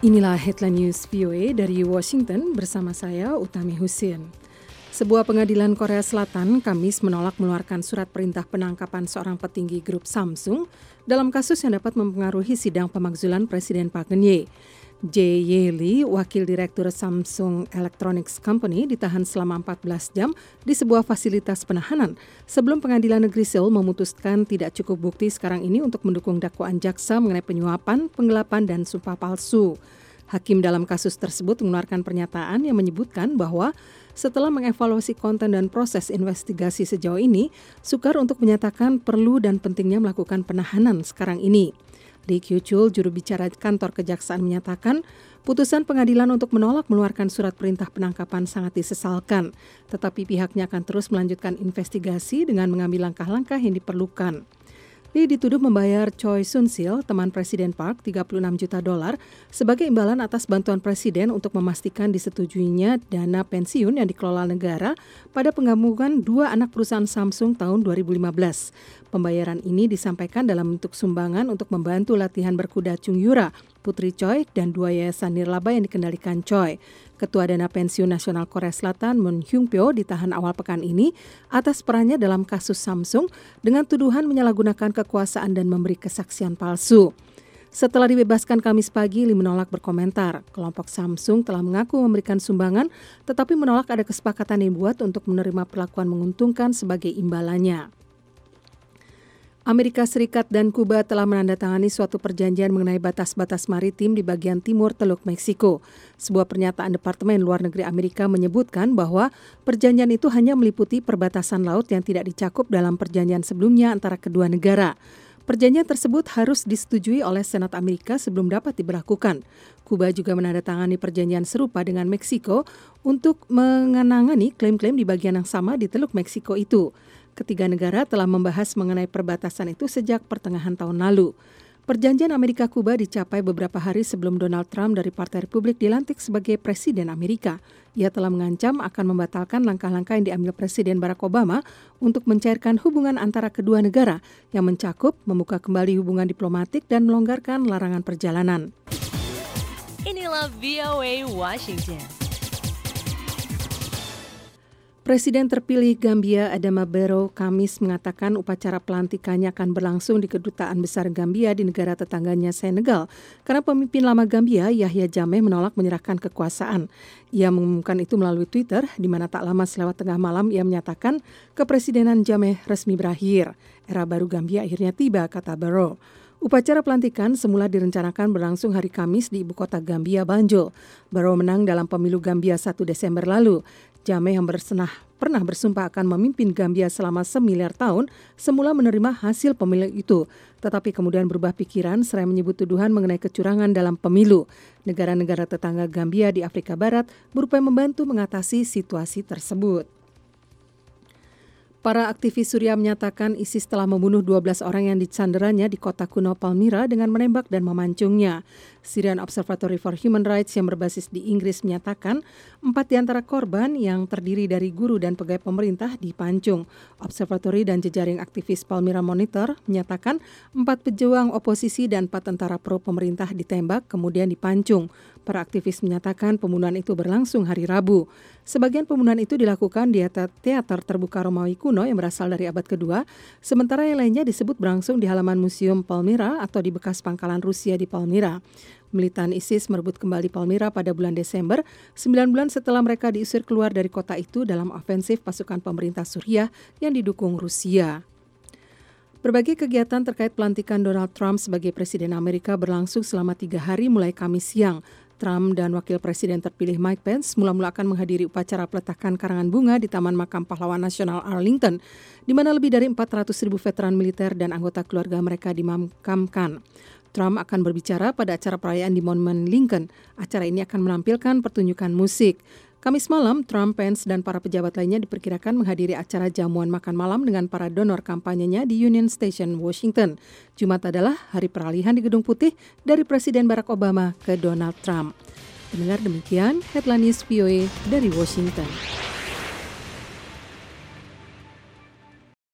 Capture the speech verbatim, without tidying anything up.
Inilah Headline News V O A dari Washington bersama saya Utami Husin. Sebuah pengadilan Korea Selatan Kamis menolak mengeluarkan surat perintah penangkapan seorang petinggi grup Samsung dalam kasus yang dapat mempengaruhi sidang pemakzulan Presiden Park Geun-hye. Jae Lee, wakil direktur Samsung Electronics Company, ditahan selama empat belas jam di sebuah fasilitas penahanan sebelum Pengadilan Negeri Seoul memutuskan tidak cukup bukti sekarang ini untuk mendukung dakwaan jaksa mengenai penyuapan, penggelapan, dan sumpah palsu. Hakim dalam kasus tersebut mengeluarkan pernyataan yang menyebutkan bahwa setelah mengevaluasi konten dan proses investigasi sejauh ini, sukar untuk menyatakan perlu dan pentingnya melakukan penahanan sekarang ini. Lee Kyu-chul, juru bicara kantor kejaksaan, menyatakan putusan pengadilan untuk menolak mengeluarkan surat perintah penangkapan sangat disesalkan, tetapi pihaknya akan terus melanjutkan investigasi dengan mengambil langkah-langkah yang diperlukan. Lee dituduh membayar Choi Soon-sil, teman Presiden Park, tiga puluh enam juta dolar sebagai imbalan atas bantuan Presiden untuk memastikan disetujuinya dana pensiun yang dikelola negara pada penggabungan dua anak perusahaan Samsung tahun dua ribu lima belas. Pembayaran ini disampaikan dalam bentuk sumbangan untuk membantu latihan berkuda Chung Yura, putri Choi, dan dua yayasan nirlaba yang dikendalikan Choi. Ketua Dana Pensiun Nasional Korea Selatan Moon Hyung-pyo ditahan awal pekan ini atas perannya dalam kasus Samsung dengan tuduhan menyalahgunakan kekuasaan dan memberi kesaksian palsu. Setelah dibebaskan Kamis pagi, Lee menolak berkomentar. Kelompok Samsung telah mengaku memberikan sumbangan, tetapi menolak ada kesepakatan yang dibuat untuk menerima perlakuan menguntungkan sebagai imbalannya. Amerika Serikat dan Kuba telah menandatangani suatu perjanjian mengenai batas-batas maritim di bagian timur Teluk Meksiko. Sebuah pernyataan Departemen Luar Negeri Amerika menyebutkan bahwa perjanjian itu hanya meliputi perbatasan laut yang tidak dicakup dalam perjanjian sebelumnya antara kedua negara. Perjanjian tersebut harus disetujui oleh Senat Amerika sebelum dapat diberlakukan. Kuba juga menandatangani perjanjian serupa dengan Meksiko untuk mengenangani klaim-klaim di bagian yang sama di Teluk Meksiko itu. Ketiga negara telah membahas mengenai perbatasan itu sejak pertengahan tahun lalu. Perjanjian Amerika-Kuba dicapai beberapa hari sebelum Donald Trump dari Partai Republik dilantik sebagai Presiden Amerika. Ia telah mengancam akan membatalkan langkah-langkah yang diambil Presiden Barack Obama untuk mencairkan hubungan antara kedua negara yang mencakup membuka kembali hubungan diplomatik dan melonggarkan larangan perjalanan. Inilah V O A Washington. Presiden terpilih Gambia Adama Barrow Kamis mengatakan upacara pelantikannya akan berlangsung di Kedutaan Besar Gambia di negara tetangganya Senegal karena pemimpin lama Gambia Yahya Jammeh menolak menyerahkan kekuasaan. Ia mengumumkan itu melalui Twitter, di mana tak lama selewat tengah malam ia menyatakan kepresidenan Jammeh resmi berakhir. Era baru Gambia akhirnya tiba, kata Barrow. Upacara pelantikan semula direncanakan berlangsung hari Kamis di ibu kota Gambia, Banjul. Barrow menang dalam pemilu Gambia satu Desember lalu. Jammeh yang bersenah pernah bersumpah akan memimpin Gambia selama semiliar tahun, semula menerima hasil pemilu itu, tetapi kemudian berubah pikiran seraya menyebut tuduhan mengenai kecurangan dalam pemilu. Negara-negara tetangga Gambia di Afrika Barat berupaya membantu mengatasi situasi tersebut. Para aktivis Suriah menyatakan ISIS telah membunuh dua belas orang yang disanderanya di kota kuno Palmyra dengan menembak dan memancungnya. Syrian Observatory for Human Rights yang berbasis di Inggris menyatakan empat di antara korban yang terdiri dari guru dan pegawai pemerintah dipancung. Observatory dan jejaring aktivis Palmyra Monitor menyatakan empat pejuang oposisi dan empat tentara pro pemerintah ditembak kemudian dipancung. Para aktivis menyatakan pembunuhan itu berlangsung hari Rabu. Sebagian pembunuhan itu dilakukan di teater terbuka Romawi kuno yang berasal dari abad kedua, sementara yang lainnya disebut berlangsung di halaman Museum Palmyra atau di bekas pangkalan Rusia di Palmyra. Militan ISIS merebut kembali Palmyra pada bulan Desember, sembilan bulan setelah mereka diusir keluar dari kota itu dalam ofensif pasukan pemerintah Suriah yang didukung Rusia. Berbagai kegiatan terkait pelantikan Donald Trump sebagai Presiden Amerika berlangsung selama tiga hari mulai Kamis siang. Trump dan Wakil Presiden terpilih Mike Pence mula-mula akan menghadiri upacara peletakan karangan bunga di Taman Makam Pahlawan Nasional Arlington, di mana lebih dari empat ratus ribu veteran militer dan anggota keluarga mereka dimakamkan. Trump akan berbicara pada acara perayaan di Monumen Lincoln. Acara ini akan menampilkan pertunjukan musik. Kamis malam, Trump, Pence, dan para pejabat lainnya diperkirakan menghadiri acara jamuan makan malam dengan para donor kampanyenya di Union Station, Washington. Jumat adalah hari peralihan di Gedung Putih dari Presiden Barack Obama ke Donald Trump. Pendengar, demikian Headline News V O A dari Washington.